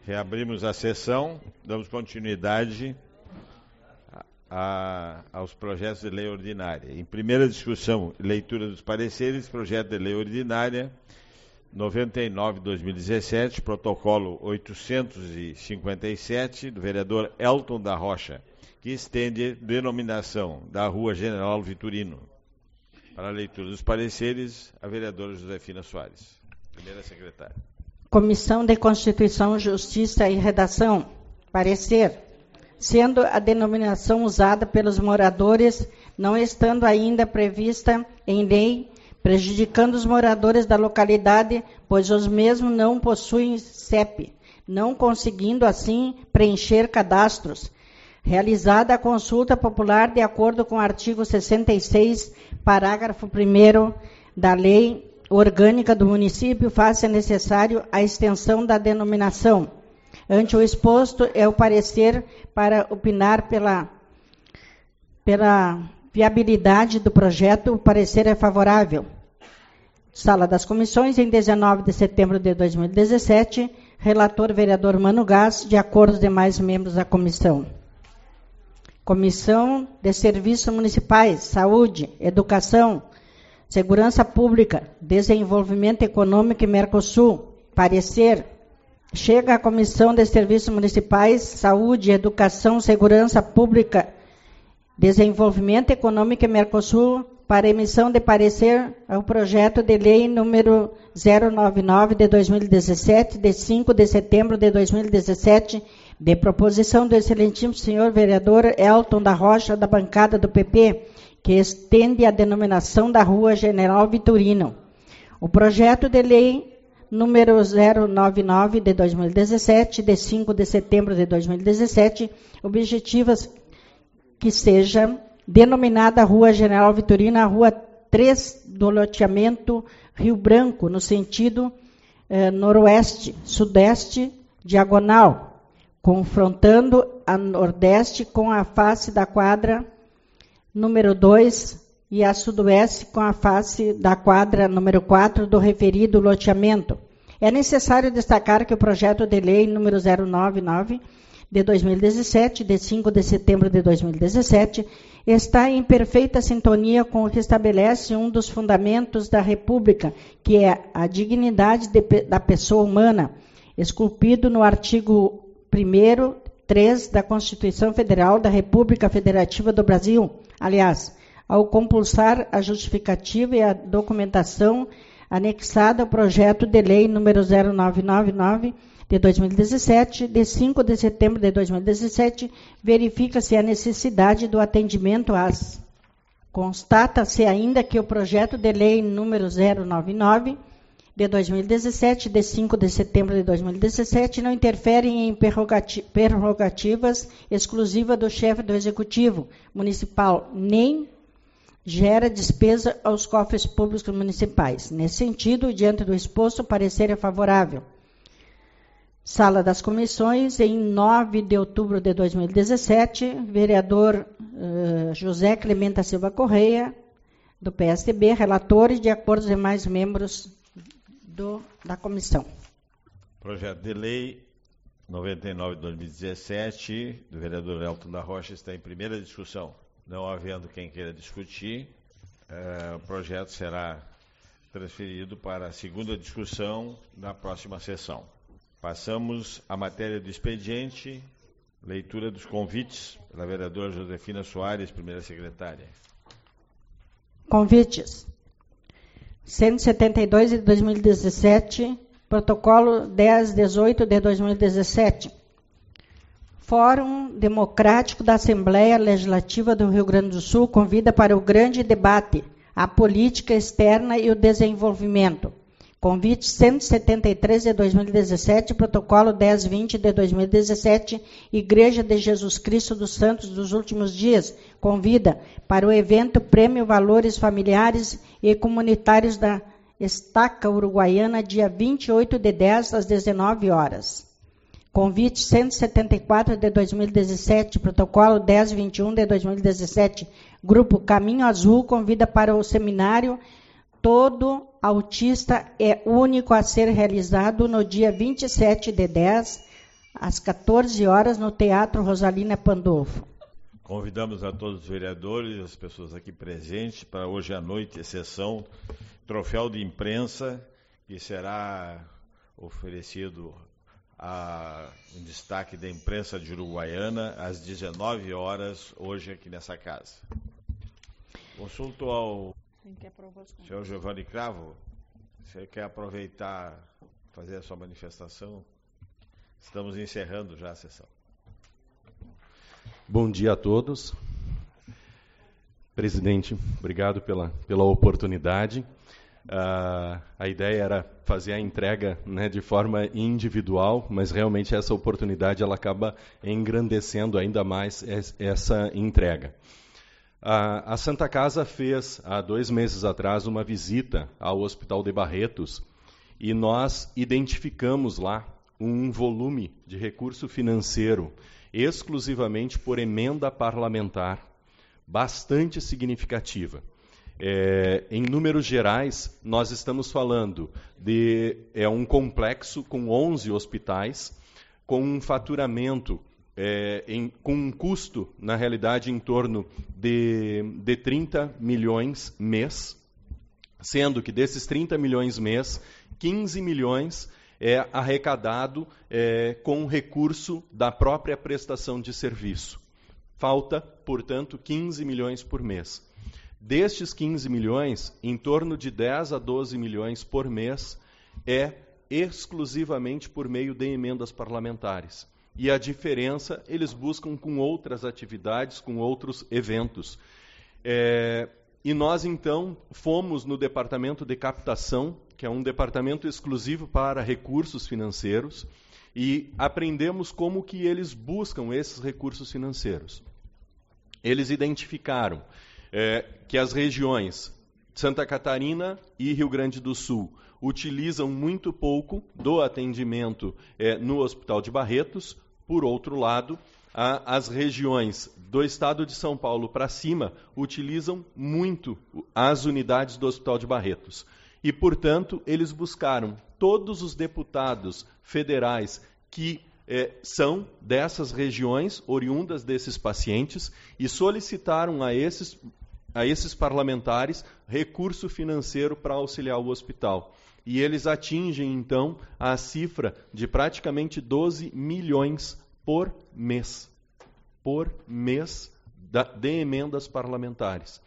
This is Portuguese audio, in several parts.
Reabrimos a sessão, damos continuidade aos projetos de lei ordinária. Em primeira discussão, leitura dos pareceres, projeto de lei ordinária 99/2017, protocolo 857, do vereador Elton da Rocha, que estende denominação da Rua General Vitorino. Para a leitura dos pareceres, a vereadora Josefina Soares. Primeira secretária. Comissão de Constituição, Justiça e Redação. Parecer. Sendo a denominação usada pelos moradores, não estando ainda prevista em lei, prejudicando os moradores da localidade, pois os mesmos não possuem CEP, não conseguindo assim preencher cadastros. Realizada a consulta popular de acordo com o artigo 66, parágrafo 1º da Lei Orgânica do Município, faz-se necessário a extensão da denominação. Ante o exposto, é o parecer para opinar pela viabilidade do projeto. O parecer é favorável. Sala das Comissões, em 19 de setembro de 2017, relator vereador Mano Gás, de acordo com os demais membros da comissão. Comissão de Serviços Municipais, Saúde, Educação, Segurança Pública, Desenvolvimento Econômico e Mercosul. Parecer. Chega a Comissão de Serviços Municipais, Saúde, Educação, Segurança Pública, Desenvolvimento Econômico e Mercosul para emissão de parecer ao projeto de lei número 099 de 2017, de 5 de setembro de 2017, de proposição do excelentíssimo senhor vereador Elton da Rocha, da bancada do PP, que estende a denominação da Rua General Vitorino. O projeto de lei número 099 de 2017, de 5 de setembro de 2017, objetivas que seja denominada Rua General Vitorino, a Rua 3 do loteamento Rio Branco, no sentido noroeste, sudeste, diagonal, confrontando a nordeste com a face da quadra número 2 e a sudoeste com a face da quadra número 4 do referido loteamento. É necessário destacar que o projeto de lei número 099 de 2017, de 5 de setembro de 2017, está em perfeita sintonia com o que estabelece um dos fundamentos da República, que é a dignidade da pessoa humana, esculpido no artigo 1º, 3 da Constituição Federal da República Federativa do Brasil. Aliás, ao compulsar a justificativa e a documentação anexada ao projeto de lei número 0999 de 2017, de 5 de setembro de 2017, verifica-se a necessidade do atendimento às. Constata-se ainda que o projeto de lei número 099 de 2017, de 5 de setembro de 2017, não interfere em prerrogativas exclusivas do chefe do Executivo Municipal, nem gera despesa aos cofres públicos municipais. Nesse sentido, diante do exposto, o parecer é favorável. Sala das Comissões, em 9 de outubro de 2017, vereador José Clemente Silva Correia, do PSDB, relator e de acordo com os demais membros da comissão. Projeto de lei 99 de 2017, do vereador Elton da Rocha, está em primeira discussão. Não havendo quem queira discutir, o projeto será transferido para a segunda discussão na próxima sessão. Passamos à matéria do expediente, leitura dos convites pela vereadora Josefina Soares, primeira secretária. Convites. 172 de 2017, protocolo 1018 de 2017. Fórum Democrático da Assembleia Legislativa do Rio Grande do Sul convida para o grande debate, a política externa e o desenvolvimento. Convite 173 de 2017, protocolo 1020 de 2017, Igreja de Jesus Cristo dos Santos dos Últimos Dias, convida para o evento Prêmio Valores Familiares e Comunitários da Estaca Uruguaiana, dia 28 de 10 às 19 horas. Convite 174 de 2017, protocolo 1021 de 2017, Grupo Caminho Azul convida para o seminário Todo Autista é Único a ser realizado no dia 27 de 10 às 14 horas, no Teatro Rosalina Pandolfo. Convidamos a todos os vereadores, as pessoas aqui presentes, para hoje à noite, a sessão Troféu de Imprensa, que será oferecido em destaque da imprensa de Uruguaiana, às 19 horas, hoje aqui nessa casa. Consulto ao senhor Giovanni Cravo. Você quer aproveitar, fazer a sua manifestação? Estamos encerrando já a sessão. Bom dia a todos. Presidente, obrigado pela oportunidade. A ideia era fazer a entrega, né, de forma individual, mas realmente essa oportunidade ela acaba engrandecendo ainda mais essa entrega. A Santa Casa fez, há 2 meses atrás, uma visita ao Hospital de Barretos e nós identificamos lá um volume de recurso financeiro exclusivamente por emenda parlamentar bastante significativa. Em números gerais, nós estamos falando de um complexo com 11 hospitais, com um faturamento, com um custo, na realidade, em torno de 30 milhões mês, sendo que desses 30 milhões mês, 15 milhões é arrecadado com recurso da própria prestação de serviço. Falta, portanto, 15 milhões por mês. Destes 15 milhões, em torno de 10 a 12 milhões por mês é exclusivamente por meio de emendas parlamentares. E a diferença eles buscam com outras atividades, com outros eventos. E nós, então, fomos no departamento de captação, que é um departamento exclusivo para recursos financeiros, e aprendemos como que eles buscam esses recursos financeiros. Eles identificaram que as regiões Santa Catarina e Rio Grande do Sul utilizam muito pouco do atendimento no Hospital de Barretos. Por outro lado, as regiões do estado de São Paulo para cima utilizam muito as unidades do Hospital de Barretos. E, portanto, eles buscaram todos os deputados federais que são dessas regiões, oriundas desses pacientes, e solicitaram a esses parlamentares recurso financeiro para auxiliar o hospital. E eles atingem, então, a cifra de praticamente 12 milhões por mês de emendas parlamentares.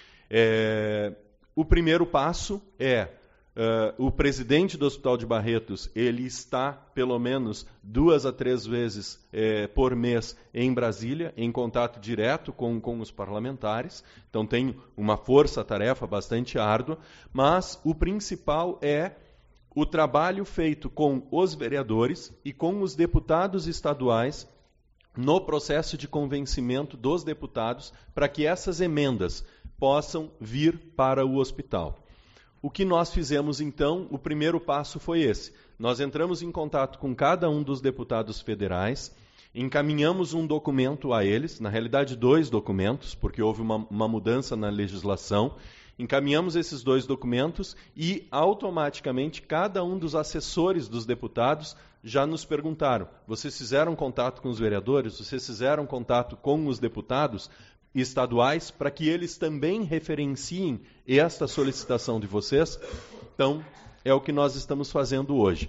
O primeiro passo o presidente do Hospital de Barretos, ele está pelo menos 2 a 3 vezes por mês em Brasília, em contato direto com os parlamentares. Então tem uma força-tarefa bastante árdua, mas o principal é o trabalho feito com os vereadores e com os deputados estaduais no processo de convencimento dos deputados para que essas emendas possam vir para o hospital. O que nós fizemos, então, o primeiro passo foi esse. Nós entramos em contato com cada um dos deputados federais, encaminhamos um documento a eles, na realidade 2 documentos, porque houve uma mudança na legislação. Encaminhamos esses 2 documentos e, automaticamente, cada um dos assessores dos deputados já nos perguntaram: vocês fizeram contato com os vereadores? Vocês fizeram contato com os deputados estaduais para que eles também referenciem esta solicitação de vocês? Então, é o que nós estamos fazendo hoje.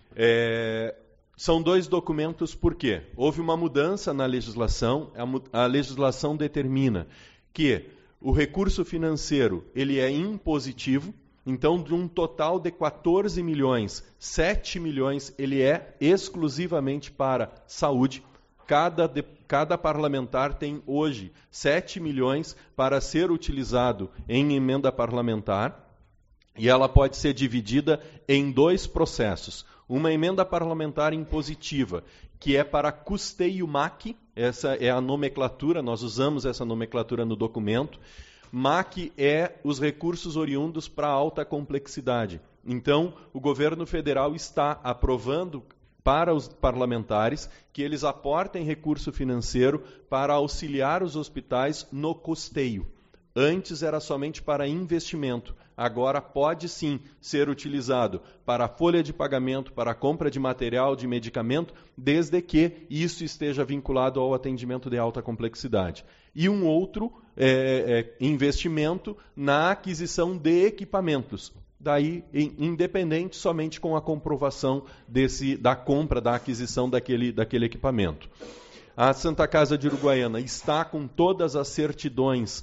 São 2 documentos, por quê? Houve uma mudança na legislação, a legislação determina que o recurso financeiro ele é impositivo, então de um total de 14 milhões, 7 milhões ele é exclusivamente para saúde. Cada parlamentar tem hoje 7 milhões para ser utilizado em emenda parlamentar, e ela pode ser dividida em 2 processos. Uma emenda parlamentar impositiva, que é para custeio MAC, essa é a nomenclatura, nós usamos essa nomenclatura no documento. MAC é os recursos oriundos para alta complexidade. Então, o governo federal está aprovando para os parlamentares que eles aportem recurso financeiro para auxiliar os hospitais no custeio. Antes era somente para investimento. Agora pode sim ser utilizado para a folha de pagamento, para a compra de material, de medicamento, desde que isso esteja vinculado ao atendimento de alta complexidade. E um outro investimento na aquisição de equipamentos. Daí, independente somente com a comprovação da compra, da aquisição daquele equipamento. A Santa Casa de Uruguaiana está com todas as certidões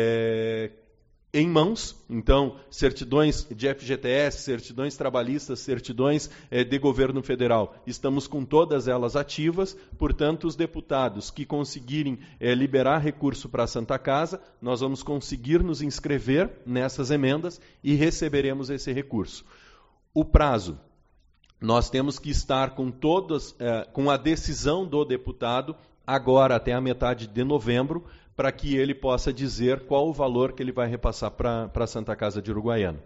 em mãos, então, certidões de FGTS, certidões trabalhistas, certidões de governo federal, estamos com todas elas ativas, portanto, os deputados que conseguirem liberar recurso para a Santa Casa, nós vamos conseguir nos inscrever nessas emendas e receberemos esse recurso. O prazo, nós temos que estar com a decisão do deputado agora até a metade de novembro, para que ele possa dizer qual o valor que ele vai repassar para a Santa Casa de Uruguaiana.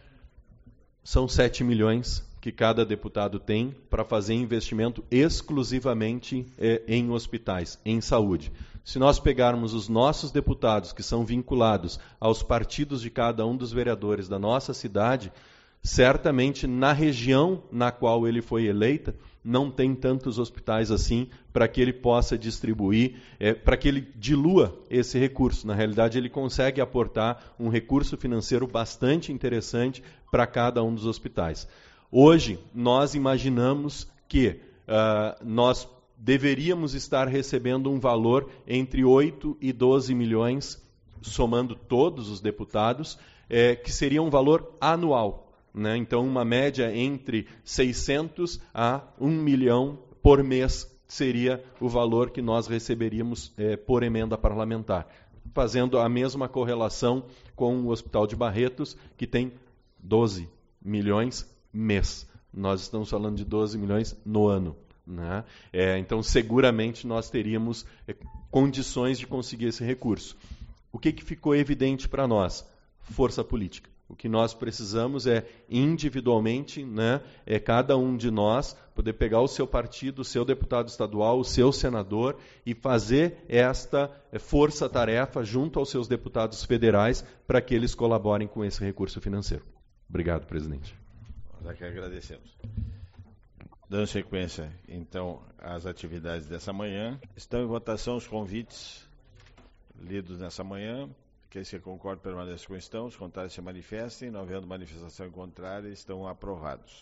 São 7 milhões que cada deputado tem para fazer investimento exclusivamente em hospitais, em saúde. Se nós pegarmos os nossos deputados, que são vinculados aos partidos de cada um dos vereadores da nossa cidade, certamente na região na qual ele foi eleita, não tem tantos hospitais assim para que ele possa distribuir, para que ele dilua esse recurso. Na realidade, ele consegue aportar um recurso financeiro bastante interessante para cada um dos hospitais. Hoje, nós imaginamos que nós deveríamos estar recebendo um valor entre 8 e 12 milhões, somando todos os deputados, que seria um valor anual. Né? Então, uma média entre 600 a 1 milhão por mês seria o valor que nós receberíamos por emenda parlamentar. Fazendo a mesma correlação com o Hospital de Barretos, que tem 12 milhões mês. Nós estamos falando de 12 milhões no ano. Né? Então, seguramente, nós teríamos condições de conseguir esse recurso. O que ficou evidente para nós? Força política. O que nós precisamos é, individualmente, né, cada um de nós poder pegar o seu partido, o seu deputado estadual, o seu senador e fazer esta força-tarefa junto aos seus deputados federais para que eles colaborem com esse recurso financeiro. Obrigado, presidente. Nós aqui agradecemos. Dando sequência, então, às atividades dessa manhã, estão em votação os convites lidos nessa manhã. Aqueles que concordam permaneçam como estão, os contrários se manifestem, não havendo manifestação em contrário, estão aprovados.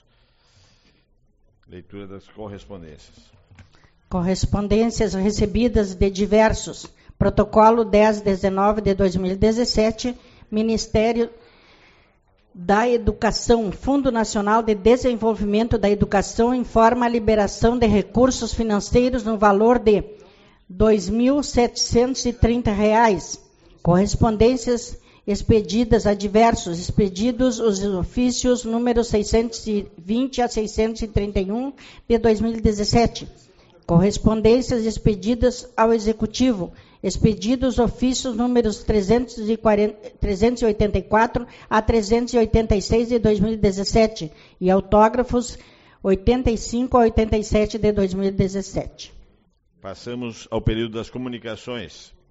Leitura das correspondências. Correspondências recebidas de diversos. Protocolo 1019 de 2017, Ministério da Educação, Fundo Nacional de Desenvolvimento da Educação informa a liberação de recursos financeiros no valor de R$ 2.730. Correspondências expedidas a diversos, expedidos os ofícios números 620 a 631 de 2017. Correspondências expedidas ao Executivo, expedidos ofícios números 384 a 386 de 2017 e autógrafos 85 a 87 de 2017. Passamos ao período das comunicações.